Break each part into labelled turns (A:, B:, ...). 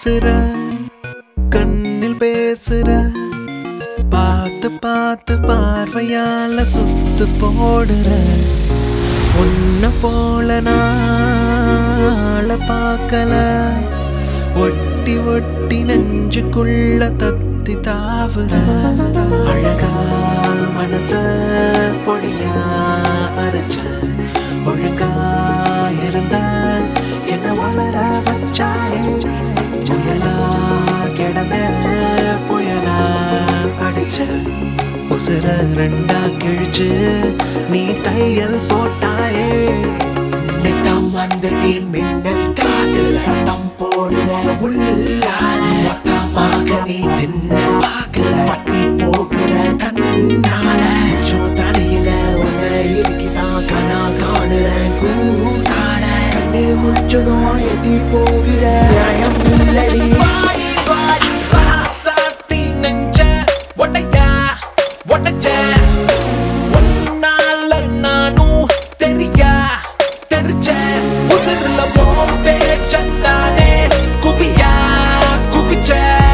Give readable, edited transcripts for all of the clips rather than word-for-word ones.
A: வீசுற கண்ணில் பேசுற பார்த்து பார்த்து பார்வையால சுத்து போடுற உன்ன போல நாள பார்க்கல ஒட்டி ஒட்டி நெஞ்சுக்குள்ள தத்தி தாவுற அழகா மனச பொடியா அரைச்ச ஒழுங்கா இருந்த என்ன வளர வச்சாயே புயலா கிடந்த புயலா அடிச்ச உசுர ரெண்டா கிழிச்சு நீ தையல் போட்டாயே
B: நித்தம் வந்து நீ மின்னல் காதல் சத்தம் போடுற உள்ளால மொத்தமாக நீ தின்ன பாக்குற பத்தி போகிற தன்னால தலையில உன்னை இருக்கிதான் கனா காணுற கூட்டாட கண்ணு முடிச்சதும் எட்டி போகிற நியாயம் இல்லடி
A: ராசாத்தி நெஞ்ச ஒட்டையா ஒட்டச்ச ஒன்னால நானும் தெரியா தெரிச்ச உதிர்ல பேச்சத்தானே குவியா குவிச்ச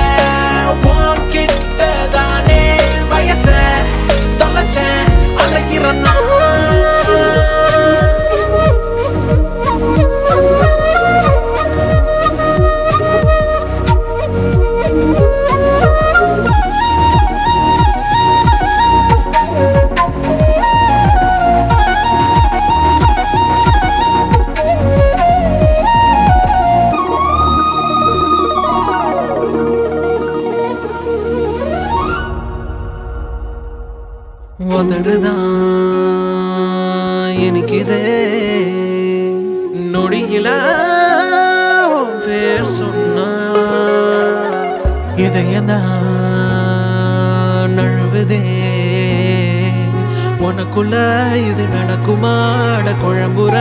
A: வாங்கிட்டதானே வயச தொலைச்ச அலைகிறனா உதடுதான் எனக்குதே நொடியில உன் பேர் சொன்னா இதயந்தான் நழுவுதே உனக்குள்ள இது நடக்குமாட குழம்புற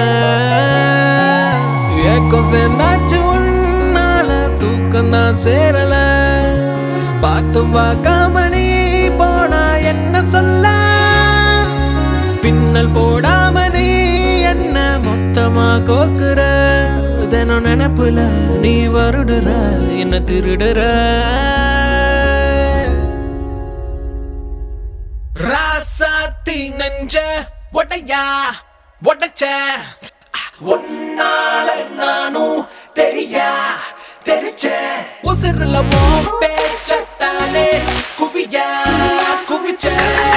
A: ஏக்கம் சேர்ந்தாச்சு உன்னால தூக்கம்தான் சேரல பார்த்தும் பார்க்காம நீ போனா என்ன சொல்ல பின்னல் போடாம நீ என்ன மொத்தமா கோக்குற தினம் நினைப்புல நீ வருடுற என்ன திருடுற ராசாத்தி நெஞ்ச ஒட்டையா ஒட்டச்ச ஒன்னால நானும் தெரியா தெரிச்ச உசிறுல பேச்சத்தானே குவியா குவிச்ச